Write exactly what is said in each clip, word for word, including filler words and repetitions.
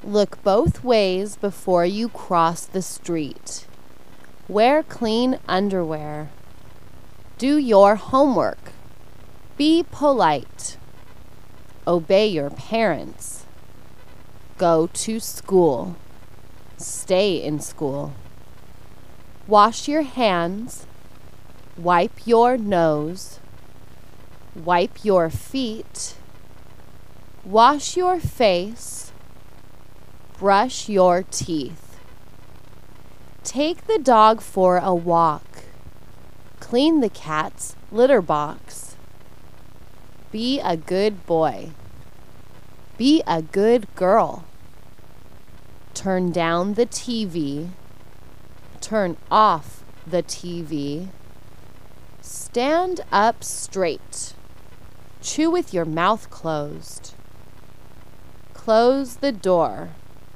Look both ways before you cross the street. Wear clean underwear. Do your homework. Be polite. Obey your parents. Go to school. Stay in school. Wash your hands. Wipe your nose. Wipe your feet. Wash your face. Brush your teeth. Take the dog for a walk. Clean the cat's litter box. Be a good boy. Be a good girl. Turn down the T V. Turn off the T V. Stand up straight. Chew with your mouth closed. Close the door.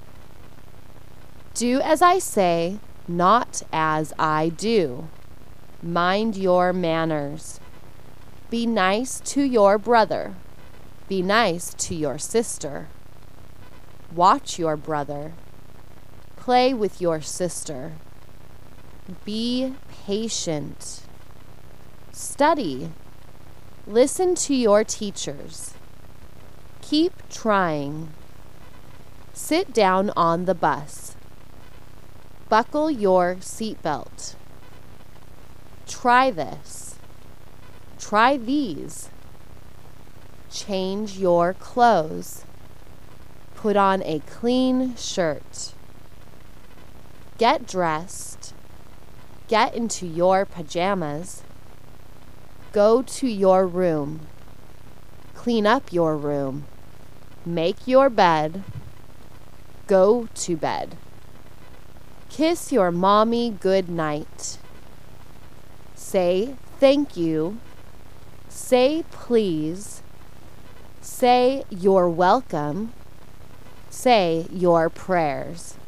Do as I say, not as I do. Mind your manners. Be nice to your brother. Be nice to your sister. Watch your brother. Play with your sister. Be patient. Study. Listen to your teachers. Keep trying. Sit down on the bus. Buckle your seatbelt. Try this. Try these. Change your clothes. Put on a clean shirt. Get dressed. Get into your pajamas. Go to your room. Clean up your room. Make your bed. Go to bed. Kiss your mommy good night. Say thank you. Say please. Say you're welcome. Say your prayers.